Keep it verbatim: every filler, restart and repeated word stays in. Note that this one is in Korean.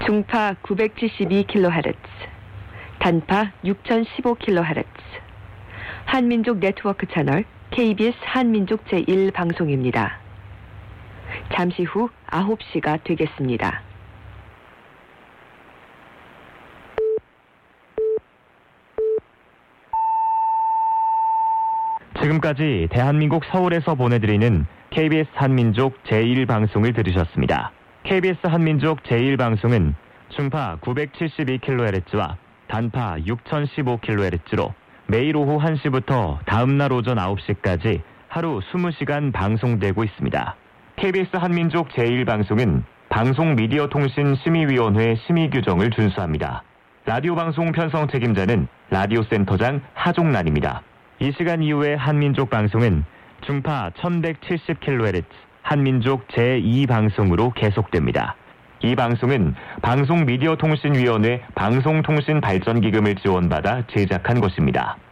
중파 구백칠십이 킬로헤르츠, 단파 육천십오 킬로헤르츠, 한민족 네트워크 채널 케이비에스 한민족 제일 방송입니다. 잠시 후 아홉 시가 되겠습니다. 지금까지 대한민국 서울에서 보내드리는 케이비에스 한민족 제일 방송을 들으셨습니다. 케이비에스 한민족 제일 방송은 중파 구백칠십이 킬로헤르츠와 단파 육천십오 킬로헤르츠로 매일 오후 한 시부터 다음날 오전 아홉 시까지 하루 이십 시간 방송되고 있습니다. 케이비에스 한민족 제일 방송은 방송미디어통신심의위원회 심의 규정을 준수합니다. 라디오 방송 편성 책임자는 라디오 센터장 하종란입니다. 이 시간 이후에 한민족 방송은 중파 천백칠십 킬로헤르츠 한민족 제이 방송으로 계속됩니다. 이 방송은 방송미디어통신위원회 방송통신발전기금을 지원받아 제작한 것입니다.